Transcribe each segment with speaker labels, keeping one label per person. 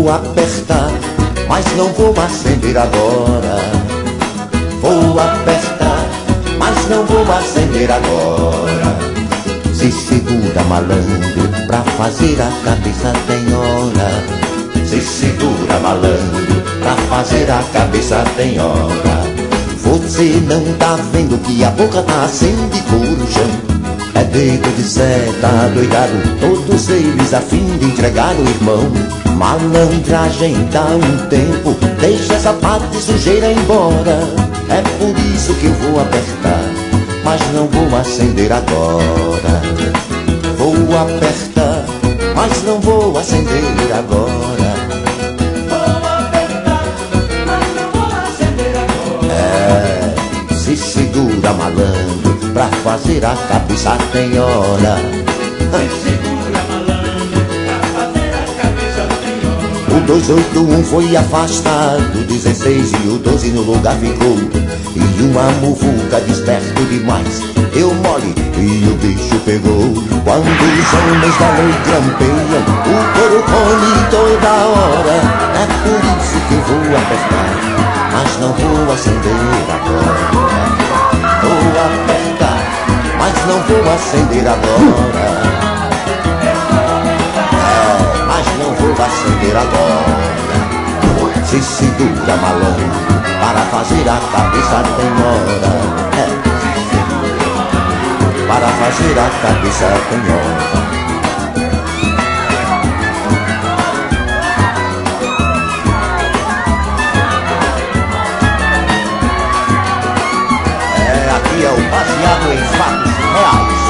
Speaker 1: Vou apertar, mas não vou acender agora. Vou apertar, mas não vou acender agora. Se segura, malandro, pra fazer a cabeça tem hora. Se segura, malandro, pra fazer a cabeça tem hora. Você não tá vendo que a boca tá assim de corujão? É dedo de seta, doidado, todos eles a fim de entregar o irmão. Malandragem dá um tempo, deixa essa parte sujeira embora. É por isso que eu vou apertar, mas não vou acender agora. Vou apertar, mas não vou acender agora.
Speaker 2: Vou apertar, mas não vou acender agora.
Speaker 1: Se segura, malandro, pra fazer a cabeça tem hora.
Speaker 2: Se segura, malandro, pra fazer a cabeça tem hora.
Speaker 1: O 281 foi afastado, 16 e o 12 no lugar ficou. E uma muvuca desperto demais, eu mole e o bicho pegou. Quando os homens da lei trampeiam, o couro come toda hora. É por isso que eu vou apertar, mas não vou acender agora. Vou apertar, mas não vou acender agora. Mas não vou acender agora. Se segura, malandro, para fazer a cabeça tem hora. Para fazer a cabeça tem hora. Aqui é o baseado em fatos reais.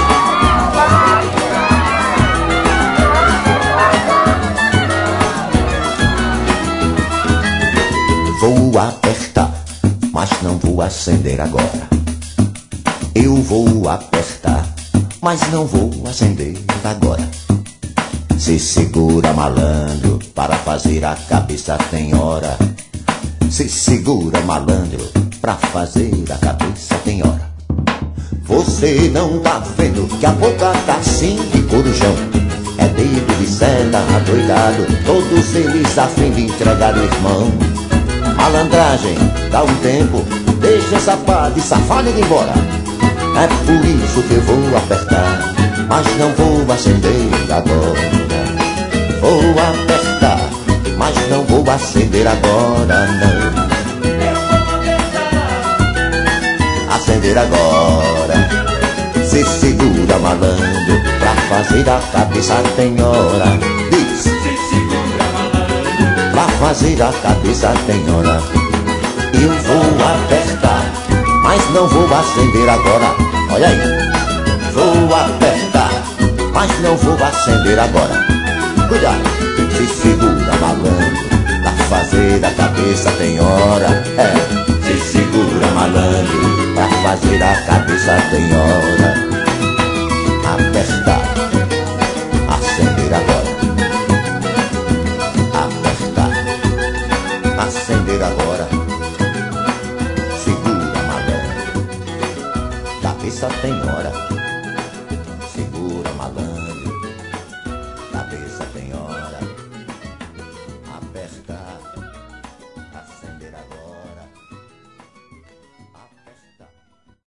Speaker 1: Vou apertar, mas não vou acender agora. Eu vou apertar, mas não vou acender agora. Se segura, malandro, para fazer a cabeça tem hora. Se segura, malandro, pra fazer a cabeça tem hora. Você não tá vendo que a boca tá assim de corujão? É dedo de seta, adoidado, todos eles a fim de entregar o irmão. Malandragem, dá um tempo, deixa essa pá de safado ir embora. É por isso que eu vou apertar, mas não vou acender agora. Vou apertar, mas não vou acender agora, não. Acender agora. Se segura, malandro, pra fazer a cabeça tem hora. Diz.
Speaker 2: Se segura, malandro,
Speaker 1: Pra fazer a cabeça tem hora. Eu vou apertar, mas não vou acender agora. Olha aí. Vou apertar, mas não vou acender agora. Cuidado. Se segura, malandro, pra fazer a cabeça tem hora. Se segura, malandro, pra fazer a cabeça tem hora.